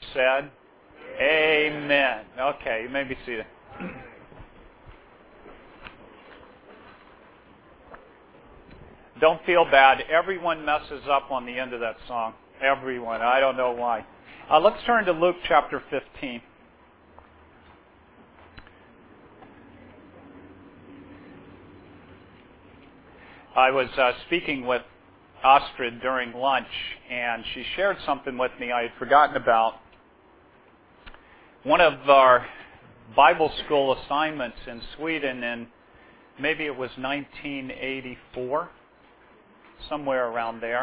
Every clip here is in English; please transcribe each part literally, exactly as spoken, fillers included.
said, Amen. Okay, you may be seated. Don't feel bad. Everyone messes up on the end of that song. Everyone. I don't know why. Uh, let's turn to Luke chapter fifteen. I was uh, speaking with Astrid during lunch, and she shared something with me I had forgotten about. One of our Bible school assignments in Sweden in maybe it was nineteen eighty-four, somewhere around there.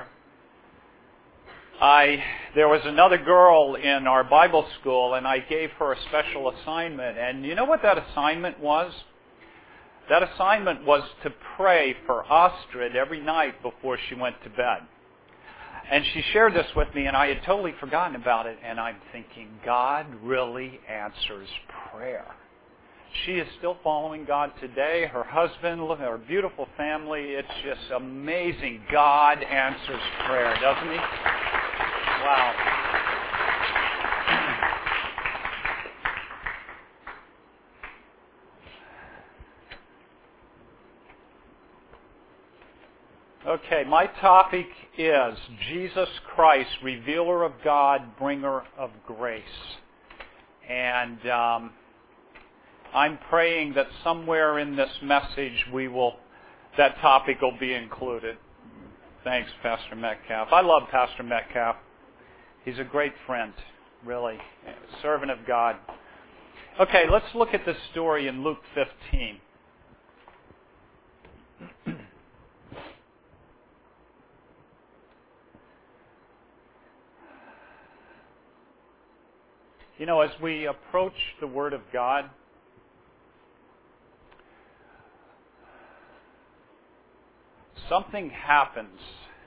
I there was another girl in our Bible school, and I gave her a special assignment. And you know what that assignment was? That assignment was to pray for Astrid every night before she went to bed. And she shared this with me, and I had totally forgotten about it. And I'm thinking, God really answers prayer. She is still following God today. Her husband, her beautiful family. It's just amazing. God answers prayer, doesn't He? Wow. Okay, my topic is Jesus Christ, revealer of God, bringer of grace. And um, I'm praying that somewhere in this message we will, that topic will be included. Thanks, Pastor Metcalf. I love Pastor Metcalf. He's a great friend, really, a servant of God. Okay, let's look at this story in Luke fifteen. You know, as we approach the Word of God, something happens,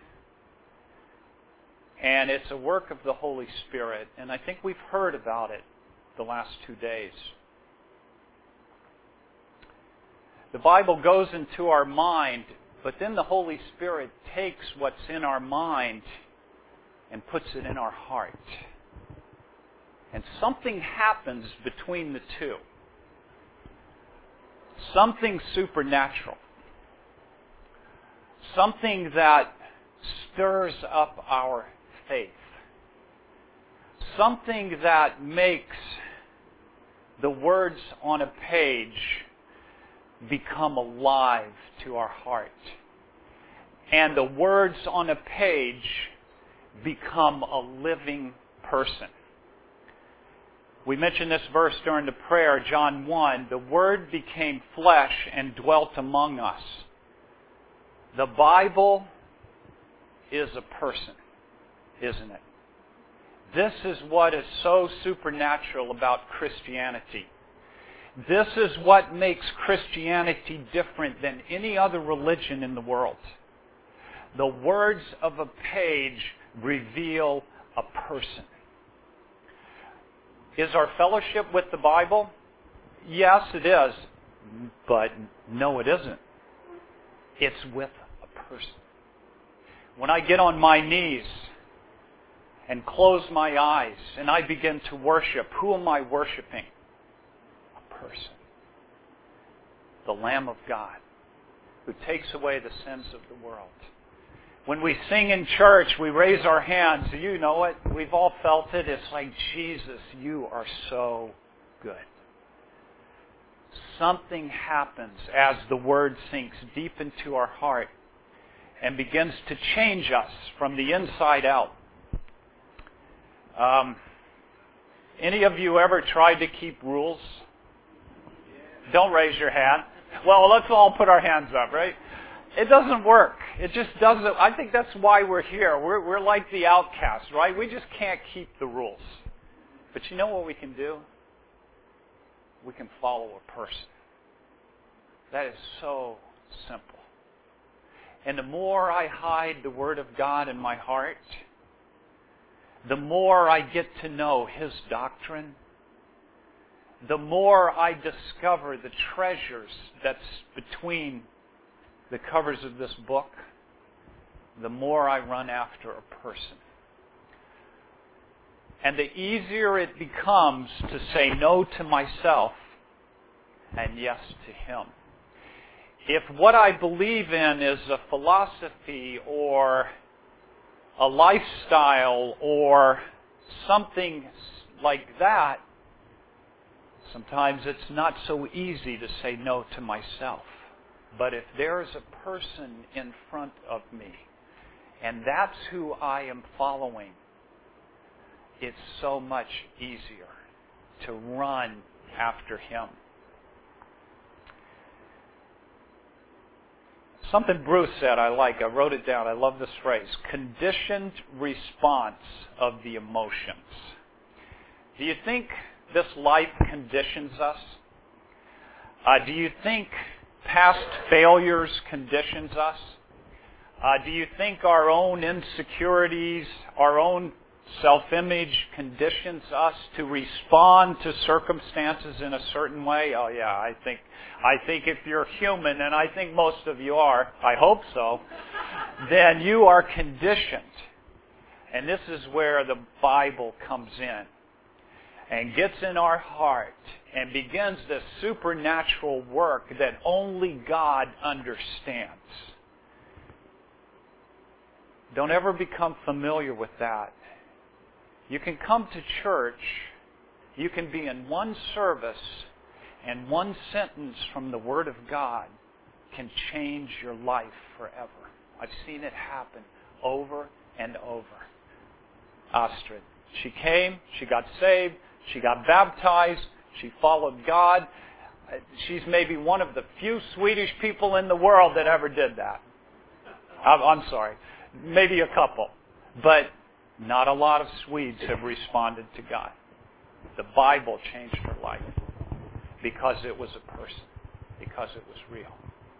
and it's a work of the Holy Spirit, and I think we've heard about it the last two days. The Bible goes into our mind, but then the Holy Spirit takes what's in our mind and puts it in our heart. And something happens between the two. Something supernatural. Something that stirs up our faith. Something that makes the words on a page become alive to our heart. And the words on a page become a living person. We mentioned this verse during the prayer, John one. The Word became flesh and dwelt among us. The Bible is a person, isn't it? This is what is so supernatural about Christianity. This is what makes Christianity different than any other religion in the world. The words of a page reveal a person. Is our fellowship with the Bible? Yes, it is. But no, it isn't. It's with a person. When I get on my knees and close my eyes and I begin to worship, who am I worshiping? A person. The Lamb of God, who takes away the sins of the world. When we sing in church, we raise our hands. You know it. We've all felt it. It's like, Jesus, you are so good. Something happens as the Word sinks deep into our heart and begins to change us from the inside out. Um, any of you ever tried to keep rules? Don't raise your hand. Well, let's all put our hands up, right? It doesn't work. It just doesn't. I think that's why we're here. We're, we're like the outcasts, right? We just can't keep the rules. But you know what we can do? We can follow a person. That is so simple. And the more I hide the Word of God in my heart, the more I get to know His doctrine, the more I discover the treasures that's between the covers of this book, the more I run after a person. And the easier it becomes to say no to myself and yes to Him. If what I believe in is a philosophy or a lifestyle or something like that, sometimes it's not so easy to say no to myself. But if there is a person in front of me, and that's who I am following, it's so much easier to run after Him. Something Bruce said I like. I wrote it down. I love this phrase. Conditioned response of the emotions. Do you think this life conditions us? Uh, do you think past failures conditions us? Uh, do you think our own insecurities, our own self-image conditions us to respond to circumstances in a certain way? Oh yeah, I think I think if you're human, and I think most of you are, I hope so, then you are conditioned. And this is where the Bible comes in and gets in our heart and begins this supernatural work that only God understands. Don't ever become familiar with that. You can come to church, you can be in one service, and one sentence from the Word of God can change your life forever. I've seen it happen over and over. Astrid. She came, she got saved, she got baptized, she followed God. She's maybe one of the few Swedish people in the world that ever did that. I'm sorry. Maybe a couple. But not a lot of Swedes have responded to God. The Bible changed her life because it was a person, because it was real.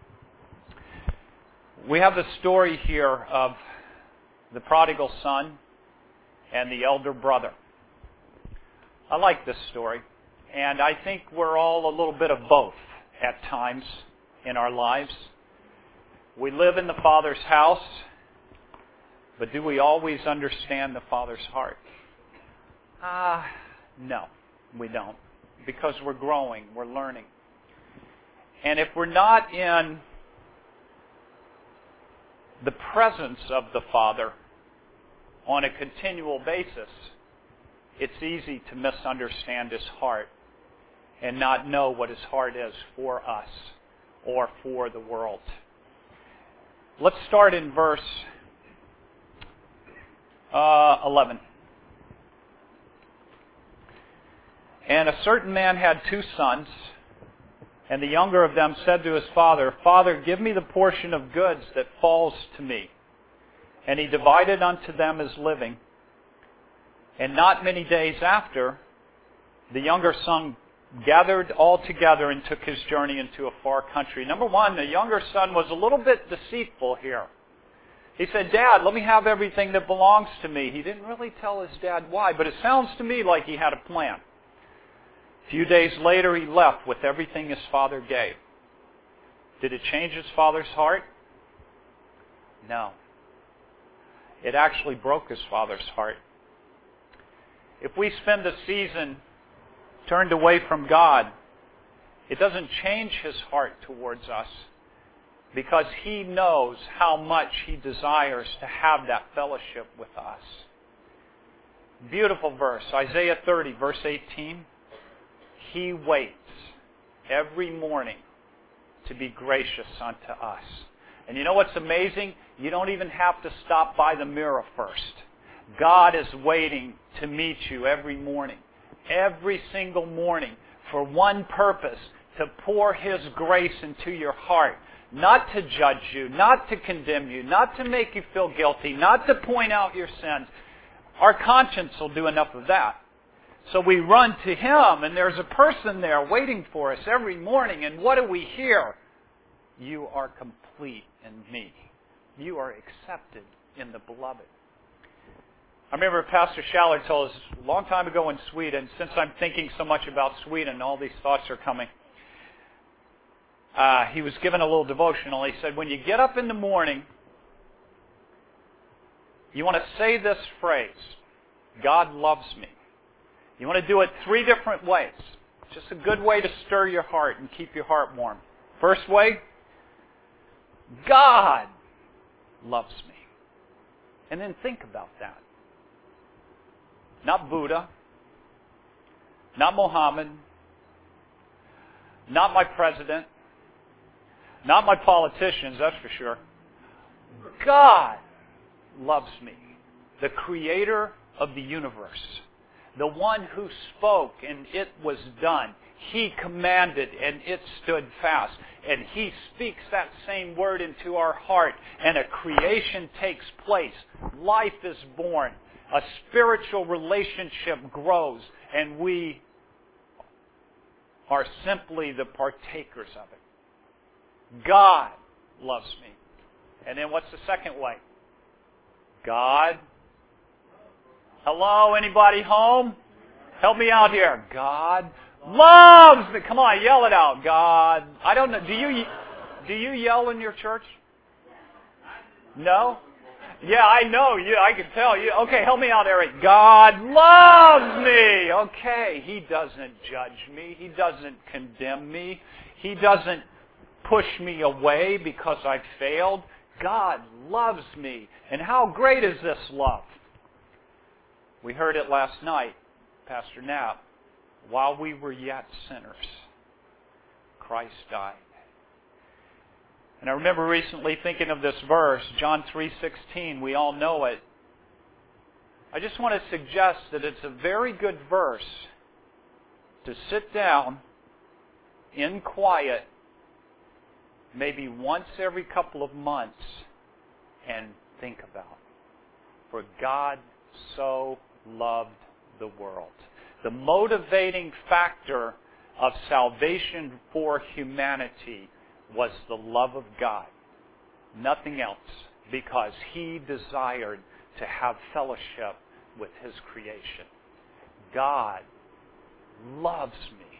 We have the story here of the prodigal son and the elder brother. I like this story, and I think we're all a little bit of both at times in our lives. We live in the Father's house, but do we always understand the Father's heart? Ah, uh, no, we don't. Because we're growing, we're learning. And if we're not in the presence of the Father on a continual basis, it's easy to misunderstand His heart and not know what His heart is for us or for the world. Let's start in verse uh, eleven. And a certain man had two sons, and the younger of them said to his father, Father, give me the portion of goods that falls to me. And he divided unto them his living. And not many days after, the younger son gathered all together and took his journey into a far country. Number one, the younger son was a little bit deceitful here. He said, Dad, let me have everything that belongs to me. He didn't really tell his dad why, but it sounds to me like he had a plan. A few days later, he left with everything his father gave. Did it change his father's heart? No. It actually broke his father's heart. If we spend a season turned away from God, it doesn't change His heart towards us because He knows how much He desires to have that fellowship with us. Beautiful verse, Isaiah thirty, verse eighteen. He waits every morning to be gracious unto us. And you know what's amazing? You don't even have to stop by the mirror first. God is waiting to meet you every morning, every single morning, for one purpose, to pour His grace into your heart. Not to judge you, not to condemn you, not to make you feel guilty, not to point out your sins. Our conscience will do enough of that. So we run to Him, and there's a person there waiting for us every morning. And what do we hear? You are complete in me. You are accepted in the Beloved. I remember Pastor Schaller told us a long time ago in Sweden, since I'm thinking so much about Sweden, all these thoughts are coming. Uh, he was given a little devotional. He said, when you get up in the morning, you want to say this phrase. God loves me. You want to do it three different ways. Just a good way to stir your heart and keep your heart warm. First way, God loves me. And then think about that. Not Buddha, not Mohammed, not my president, not my politicians, that's for sure. God loves me. The creator of the universe. The one who spoke and it was done. He commanded and it stood fast. And He speaks that same word into our heart and a creation takes place. Life is born. A spiritual relationship grows and we are simply the partakers of it. God loves me. And then what's the second way? God. Hello, anybody home? Help me out here. God loves me. Come on, yell it out. God. I don't know. Do you do you yell in your church? No? Yeah, I know. You, I can tell you. Okay, help me out, Eric. God loves me. Okay, He doesn't judge me. He doesn't condemn me. He doesn't push me away because I failed. God loves me. And how great is this love? We heard it last night, Pastor Knapp. While we were yet sinners, Christ died. And I remember recently thinking of this verse, John three sixteen. We all know it. I just want to suggest that it's a very good verse to sit down in quiet, maybe once every couple of months, and think about. For God so loved the world. The motivating factor of salvation for humanity was the love of God. Nothing else. Because He desired to have fellowship with His creation. God loves me.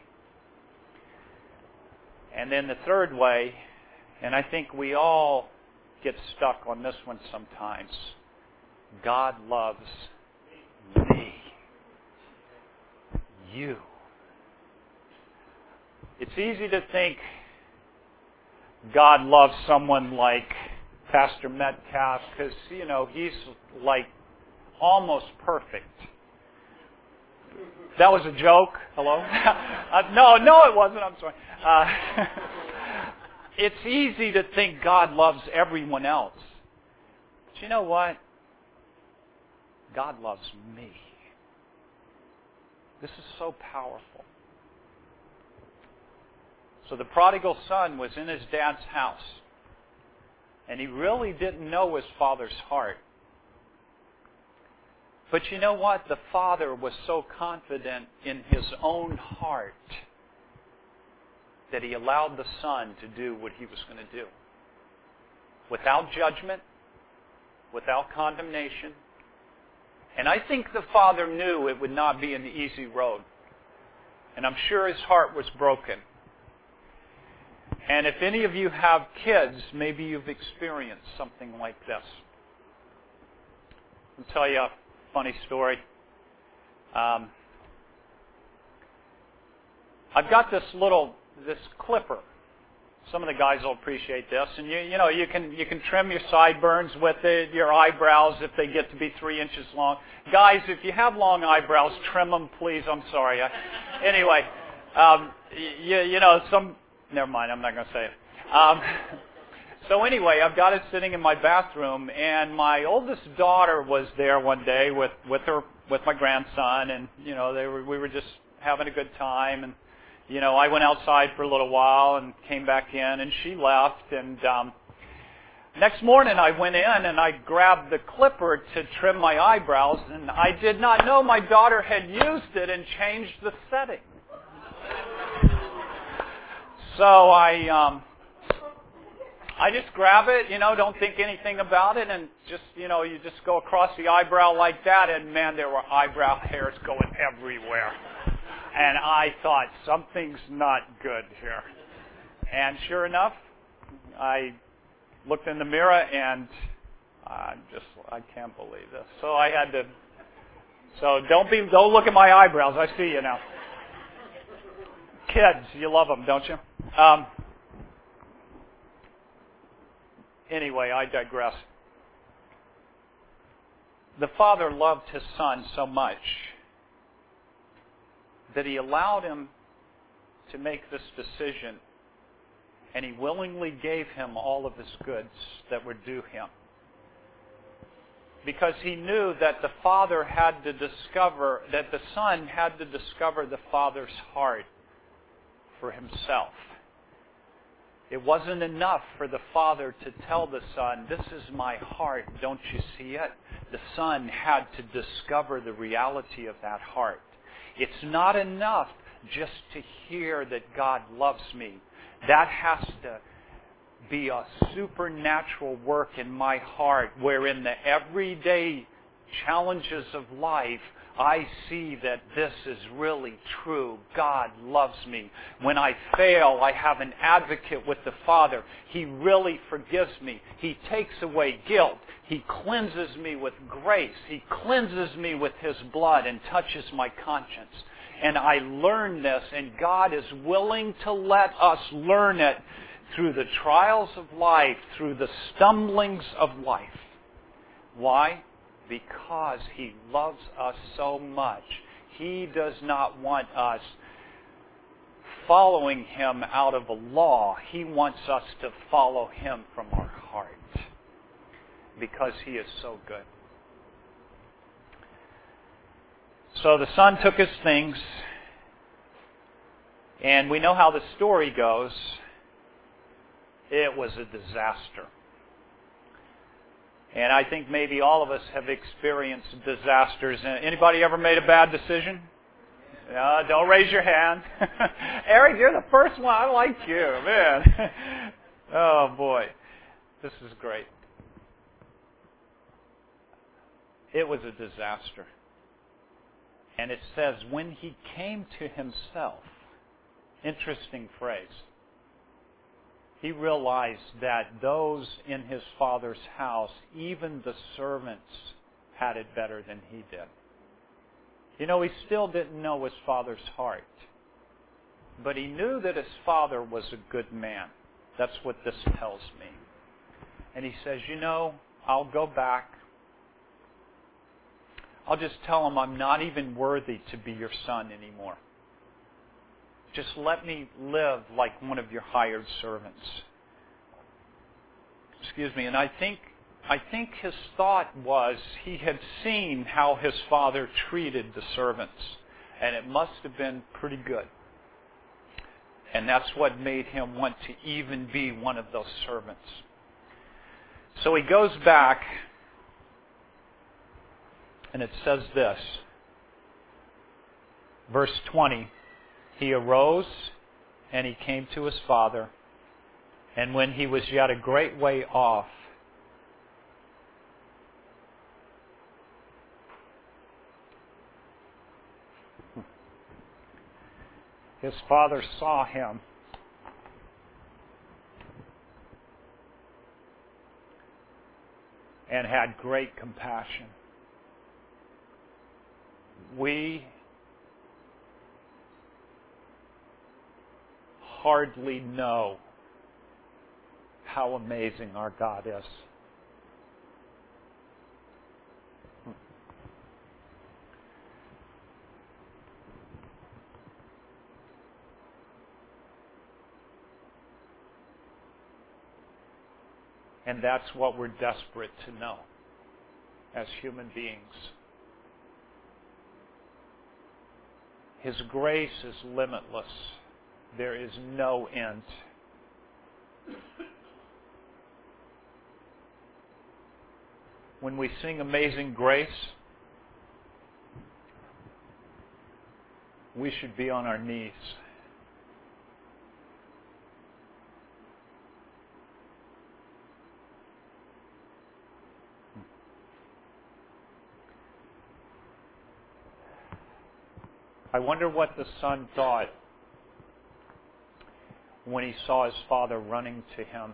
And then the third way, and I think we all get stuck on this one sometimes, God loves me. You. It's easy to think God loves someone like Pastor Metcalf because, you know, he's like almost perfect. That was a joke. Hello? uh, no, no it wasn't. I'm sorry. Uh, it's easy to think God loves everyone else. But you know what? God loves me. This is so powerful. So the prodigal son was in his dad's house. And he really didn't know his father's heart. But you know what? The father was so confident in his own heart that he allowed the son to do what he was going to do. Without judgment, without condemnation. And I think the father knew it would not be an easy road. And I'm sure his heart was broken. And if any of you have kids, maybe you've experienced something like this. I'll tell you a funny story. Um, I've got this little, this clipper. Some of the guys will appreciate this. And you, you know, you can you can trim your sideburns with it, your eyebrows if they get to be three inches long. Guys, if you have long eyebrows, trim them, please. I'm sorry. I, anyway, um, you, you know, some. Never mind. I'm not going to say it. Um, so anyway, I've got it sitting in my bathroom, and my oldest daughter was there one day with with her with my grandson, and you know, they were we were just having a good time and. You know, I went outside for a little while and came back in, and she left. And um, next morning I went in and I grabbed the clipper to trim my eyebrows, and I did not know my daughter had used it and changed the setting. So I, um, I just grab it, you know, don't think anything about it, and just, you know, you just go across the eyebrow like that, and man, there were eyebrow hairs going everywhere. And I thought, something's not good here. And sure enough, I looked in the mirror and I just, I can't believe this. So I had to So don't be, don't look at my eyebrows. I see you now. Kids, you love them, don't you? Um, anyway, I digress. The Father loved His Son so much that He allowed Him to make this decision, and He willingly gave Him all of His goods that were due Him. Because He knew that the Father had to discover, that the Son had to discover the Father's heart for Himself. It wasn't enough for the Father to tell the Son, this is my heart, don't you see it? The Son had to discover the reality of that heart. It's not enough just to hear that God loves me. That has to be a supernatural work in my heart, where in the everyday challenges of life, I see that this is really true. God loves me. When I fail, I have an advocate with the Father. He really forgives me. He takes away guilt. He cleanses me with grace. He cleanses me with His blood and touches my conscience. And I learn this, and God is willing to let us learn it through the trials of life, through the stumblings of life. Why? Because He loves us so much. He does not want us following Him out of a law. He wants us to follow Him from our heart. Because He is so good. So the Son took His things, and we know how the story goes. It was a disaster. And I think maybe all of us have experienced disasters. Anybody ever made a bad decision? Uh, don't raise your hand. Eric, you're the first one. I like you, man. Oh, boy. This is great. It was a disaster. And it says, when He came to Himself, interesting phrase, He realized that those in His Father's house, even the servants, had it better than He did. You know, He still didn't know His Father's heart. But He knew that His Father was a good man. That's what this tells me. And He says, you know, I'll go back. I'll just tell Him I'm not even worthy to be your son anymore. Just let me live like one of your hired servants. Excuse me. And I think, I think his thought was he had seen how his father treated the servants. And it must have been pretty good. And that's what made him want to even be one of those servants. So he goes back, and it says this. Verse twenty. He arose, and he came to his father, and when he was yet a great way off, his father saw him and had great compassion. We hardly know how amazing our God is. And that's what we're desperate to know as human beings. His grace is limitless. There is no end. When we sing Amazing Grace, we should be on our knees. I wonder what the son thought when he saw his father running to him.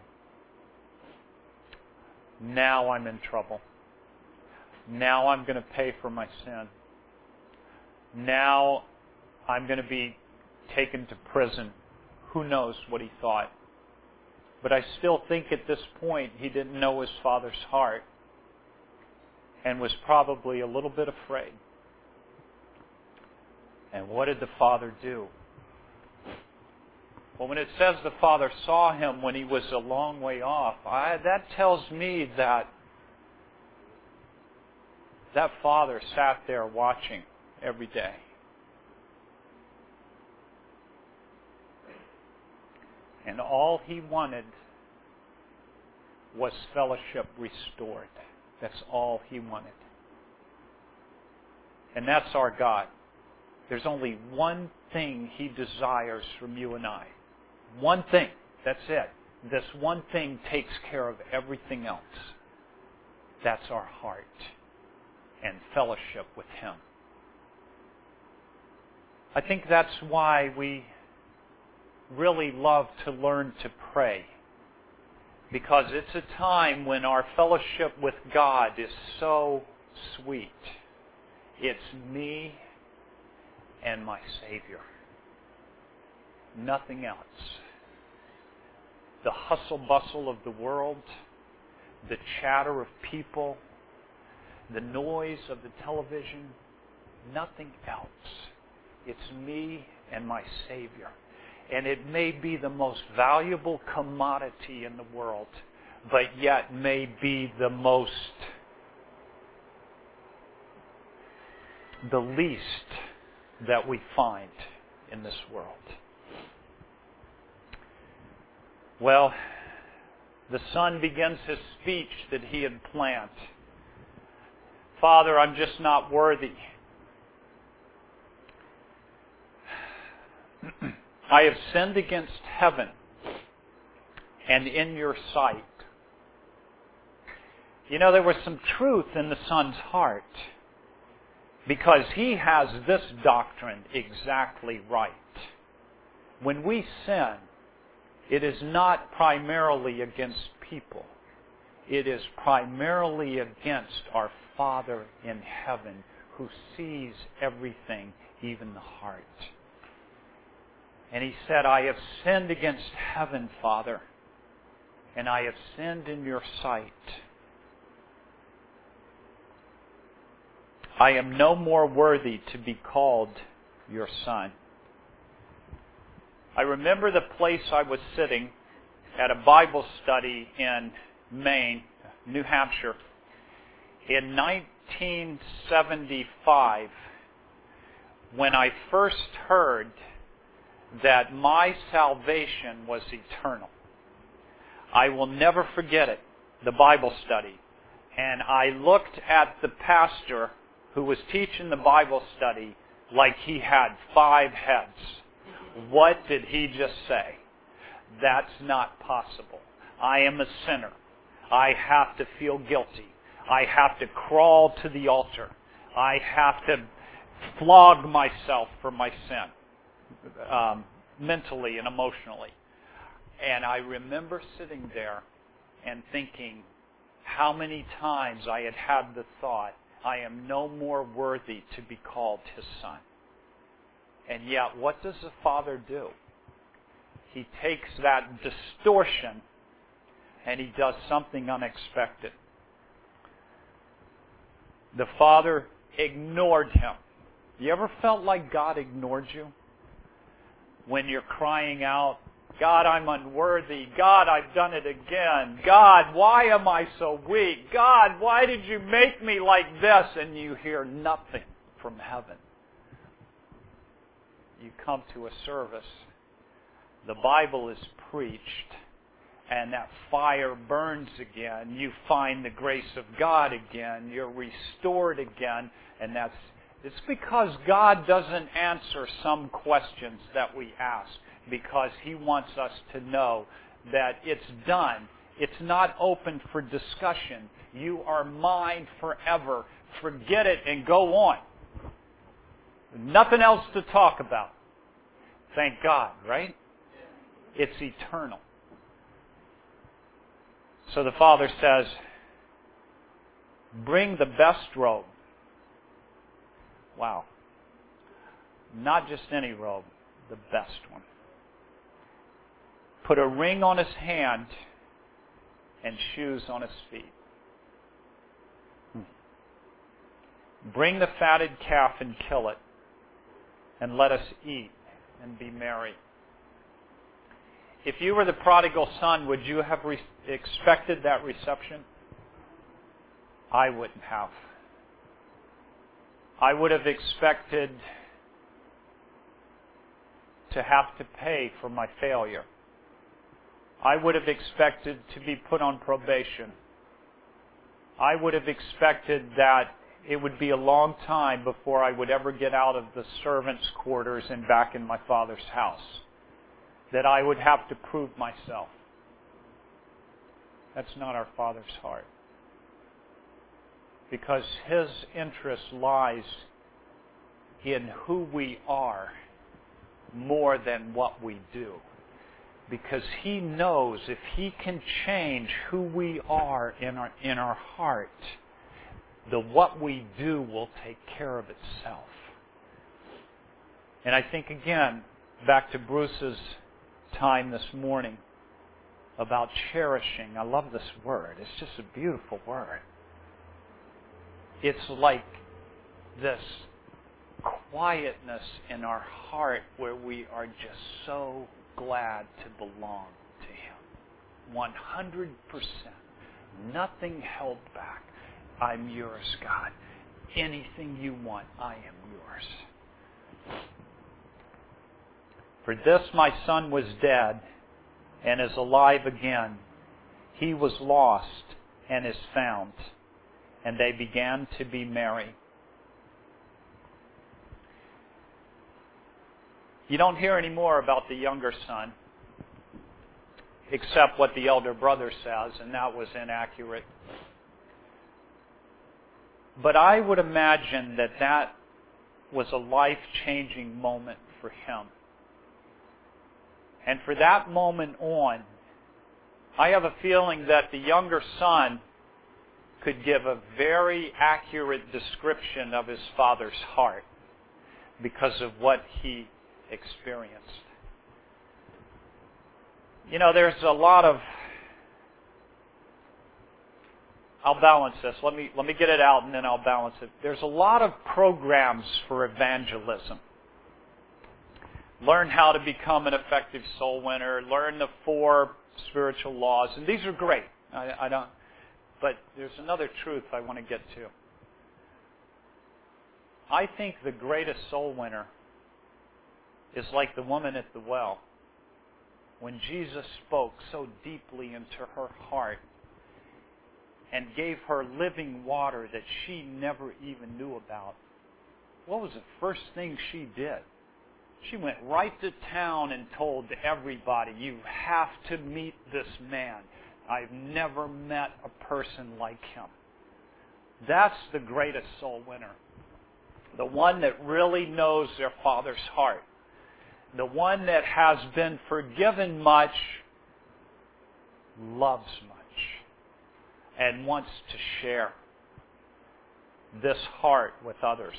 Now I'm in trouble. Now I'm going to pay for my sin. Now I'm going to be taken to prison. Who knows what he thought? But I still think at this point he didn't know his Father's heart and was probably a little bit afraid. And what did the Father do? Well, when it says the Father saw him when he was a long way off, I, that tells me that that Father sat there watching every day. And all he wanted was fellowship restored. That's all he wanted. And that's our God. There's only one thing he desires from you and I. One thing. That's it. This one thing takes care of everything else. That's our heart and fellowship with him. I think that's why we really love to learn to pray. Because it's a time when our fellowship with God is so sweet. It's me and my Savior. Nothing else. The hustle bustle of the world, the chatter of people, the noise of the television, nothing else. It's me and my Savior. And it may be the most valuable commodity in the world, but yet may be the most, the least that we find in this world. Well, the Son begins his speech that he had planned. Father, I'm just not worthy. I have sinned against heaven and in your sight. You know, there was some truth in the Son's heart because he has this doctrine exactly right. When we sin, it is not primarily against people. It is primarily against our Father in heaven who sees everything, even the heart. And he said, I have sinned against heaven, Father, and I have sinned in your sight. I am no more worthy to be called your son. I remember the place I was sitting at a Bible study in Maine, New Hampshire, in nineteen seventy-five, when I first heard that my salvation was eternal. I will never forget it, the Bible study. And I looked at the pastor who was teaching the Bible study like he had five heads. What did he just say? That's not possible. I am a sinner. I have to feel guilty. I have to crawl to the altar. I have to flog myself for my sin. Um, mentally and emotionally. And I remember sitting there and thinking how many times I had had the thought, I am no more worthy to be called his son. And yet, what does the Father do? He takes that distortion and he does something unexpected. The Father ignored him. You ever felt like God ignored you? When you're crying out, God, I'm unworthy. God, I've done it again. God, why am I so weak? God, why did you make me like this? And you hear nothing from heaven. You come to a service. The Bible is preached. And that fire burns again. You find the grace of God again. You're restored again. And that's It's because God doesn't answer some questions that we ask, because he wants us to know that it's done. It's not open for discussion. You are mine forever. Forget it and go on. Nothing else to talk about. Thank God, right? It's eternal. So the Father says, bring the best robe. Wow. Not just any robe, the best one. Put a ring on his hand and shoes on his feet. Bring the fatted calf and kill it, and let us eat and be merry. If you were the prodigal son, would you have re- expected that reception? I wouldn't have. I would have expected to have to pay for my failure. I would have expected to be put on probation. I would have expected that it would be a long time before I would ever get out of the servants' quarters and back in my Father's house. That I would have to prove myself. That's not our Father's heart. Because His interest lies in who we are more than what we do. Because He knows if He can change who we are in our, in our heart, the what we do will take care of itself. And I think again, back to Bruce's time this morning about cherishing. I love this word. It's just a beautiful word. It's like this quietness in our heart where we are just so glad to belong to Him. one hundred percent. Nothing held back. I'm yours, God. Anything you want, I am yours. For this my son was dead and is alive again. He was lost and is found. And they began to be merry. You don't hear any more about the younger son, except what the elder brother says, and that was inaccurate. But I would imagine that that was a life-changing moment for him. And for that moment on, I have a feeling that the younger son could give a very accurate description of his father's heart because of what he experienced. You know, there's a lot of... I'll balance this. Let me let me get it out and then I'll balance it. There's a lot of programs for evangelism. Learn how to become an effective soul winner. Learn the four spiritual laws. And these are great. I, I don't... But there's another truth I want to get to. I think the greatest soul winner is like the woman at the well. When Jesus spoke so deeply into her heart and gave her living water that she never even knew about, what was the first thing she did? She went right to town and told everybody, you have to meet this man. I've never met a person like him. That's the greatest soul winner. The one that really knows their Father's heart. The one that has been forgiven much, loves much, and wants to share this heart with others.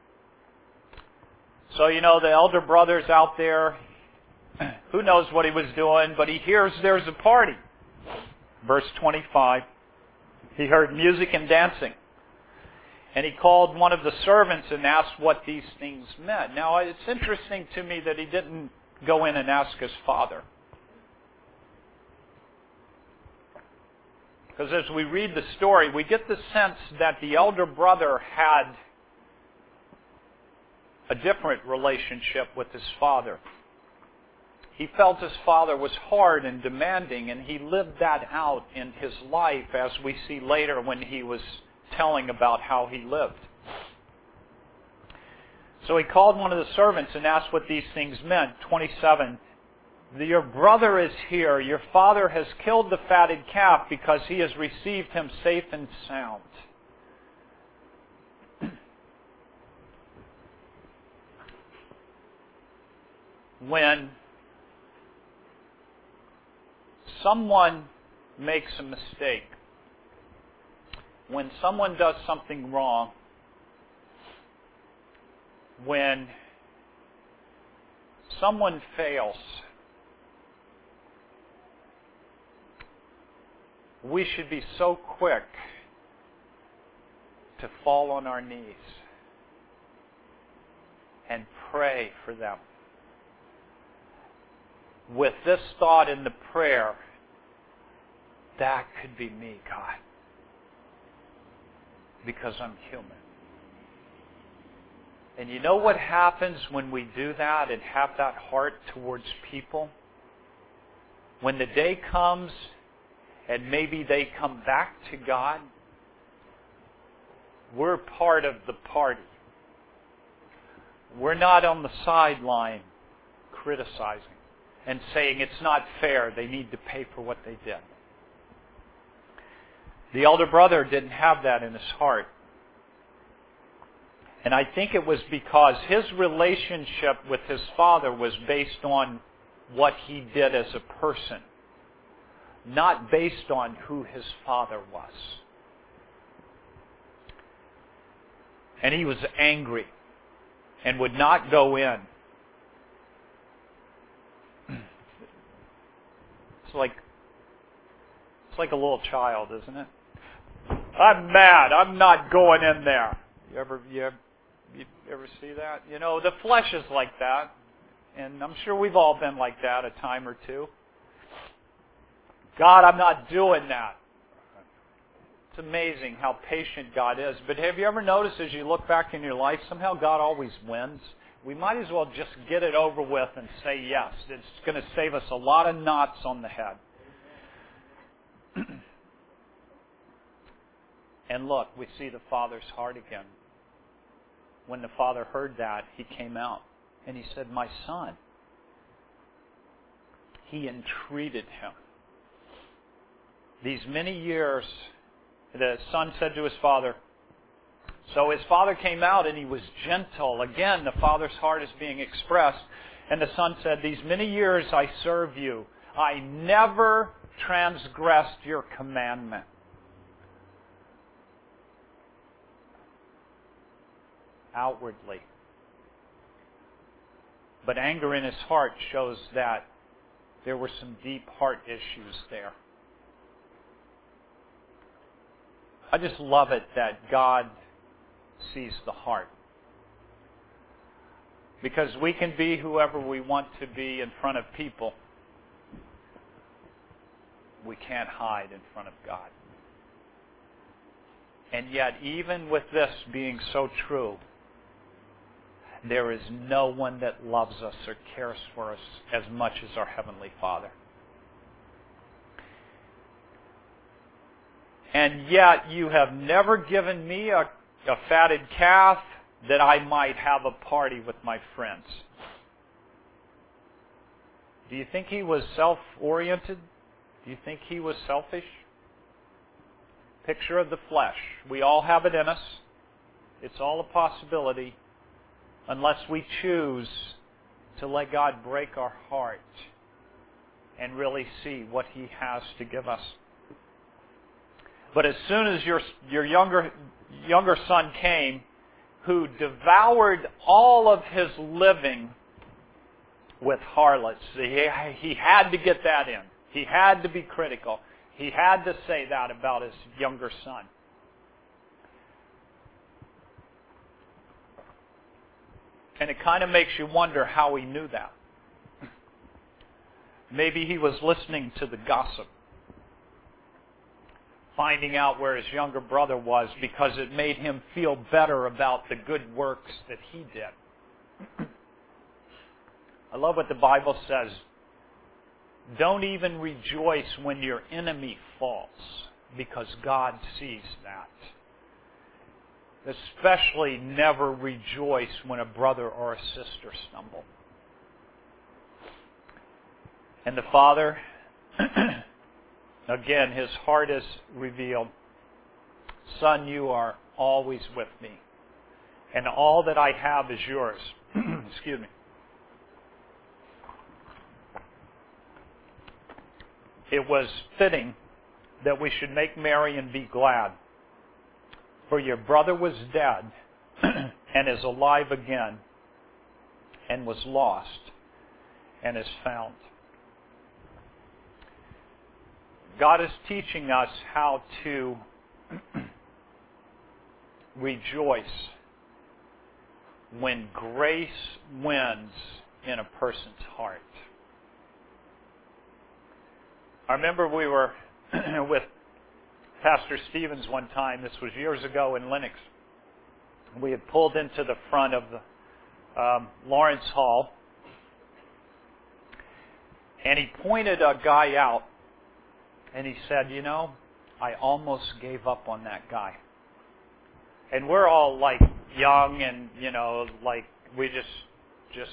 So, you know, the elder brother's out there. Who knows what he was doing, but he hears there's a party. Verse twenty-five, he heard music and dancing. And he called one of the servants and asked what these things meant. Now, it's interesting to me that he didn't go in and ask his father. Because as we read the story, we get the sense that the elder brother had a different relationship with his father. He felt his father was hard and demanding, and he lived that out in his life, as we see later when he was telling about how he lived. So he called one of the servants and asked what these things meant. twenty-seven, your brother is here. Your father has killed the fatted calf because he has received him safe and sound. When someone makes a mistake, when someone does something wrong, when someone fails, we should be so quick to fall on our knees and pray for them. With this thought in the prayer, that could be me, God, because I'm human. And you know what happens when we do that and have that heart towards people? When the day comes and maybe they come back to God, we're part of the party. We're not on the sideline criticizing and saying it's not fair, they need to pay for what they did. The elder brother didn't have that in his heart. And I think it was because his relationship with his father was based on what he did as a person, not based on who his father was. And he was angry and would not go in. It's like it's like a little child, isn't it? I'm mad. I'm not going in there. You ever you ever, you ever see that? You know, the flesh is like that, and I'm sure we've all been like that a time or two. God, I'm not doing that. It's amazing how patient God is. But have you ever noticed as you look back in your life, somehow God always wins? We might as well just get it over with and say yes. It's going to save us a lot of knots on the head. And look, we see the Father's heart again. When the Father heard that, He came out and He said, "My son." He entreated him. These many years, the son said to his father, so his father came out and he was gentle. Again, the Father's heart is being expressed. And the son said, "These many years I serve you. I never transgressed your commandment." Outwardly. But anger in his heart shows that there were some deep heart issues there. I just love it that God sees the heart. Because we can be whoever we want to be in front of people. We can't hide in front of God. And yet, even with this being so true, there is no one that loves us or cares for us as much as our Heavenly Father. And yet you have never given me a, a fatted calf that I might have a party with my friends. Do you think He was self-oriented? Do you think He was selfish? Picture of the flesh. We all have it in us. It's all a possibility unless we choose to let God break our heart and really see what He has to give us. But as soon as your your younger younger son came, who devoured all of his living with harlots, he, he had to get that in. He had to be critical. He had to say that about his younger son. And it kind of makes you wonder how he knew that. Maybe he was listening to the gossip, finding out where his younger brother was because it made him feel better about the good works that he did. I love what the Bible says. Don't even rejoice when your enemy falls, because God sees that. Especially never rejoice when a brother or a sister stumble. And the Father, again, His heart is revealed. "Son, you are always with me, and all that I have is yours." Excuse me. It was fitting that we should make merry and be glad. For your brother was dead and is alive again, and was lost and is found. God is teaching us how to rejoice when grace wins in a person's heart. I remember we were with Pastor Stevens one time. This was years ago in Lenox. We had pulled into the front of the um, Lawrence Hall, and he pointed a guy out, and he said, "You know, I almost gave up on that guy." And we're all like young, and you know, like we just just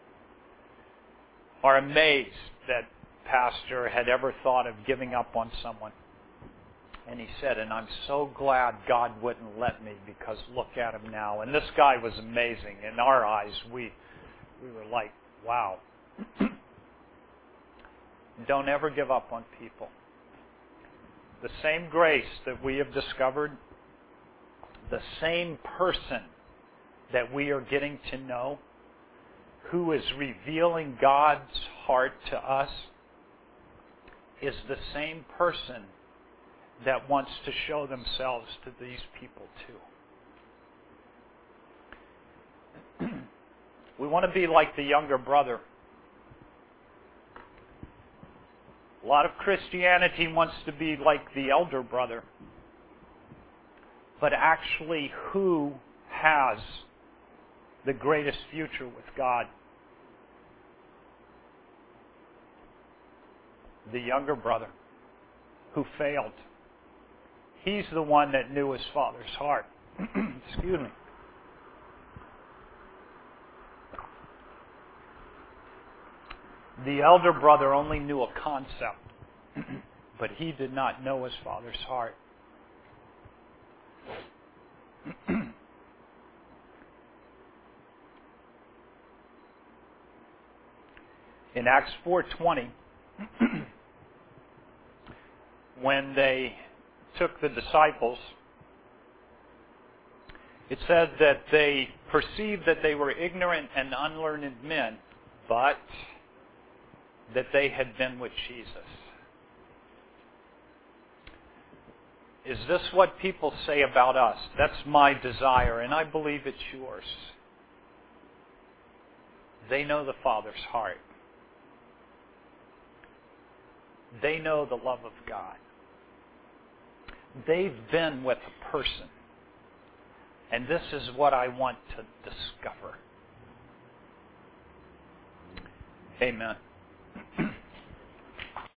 are amazed that Pastor had ever thought of giving up on someone. And he said, "And I'm so glad God wouldn't let me, because look at him now." And this guy was amazing. In our eyes, we we were like, wow. Don't ever give up on people. The same grace that we have discovered, the same person that we are getting to know, who is revealing God's heart to us, is the same person that wants to show themselves to these people too. We want to be like the younger brother. A lot of Christianity wants to be like the elder brother. But actually, who has the greatest future with God? The younger brother who failed. He's the one that knew his father's heart. Excuse me. The elder brother only knew a concept, but he did not know his father's heart. In Acts four twenty, when they took the disciples, it said that they perceived that they were ignorant and unlearned men, but that they had been with Jesus. Is this what people say about us? That's my desire, and I believe it's yours. They know the Father's heart. They know the love of God. They've been with a person. And this is what I want to discover. Amen.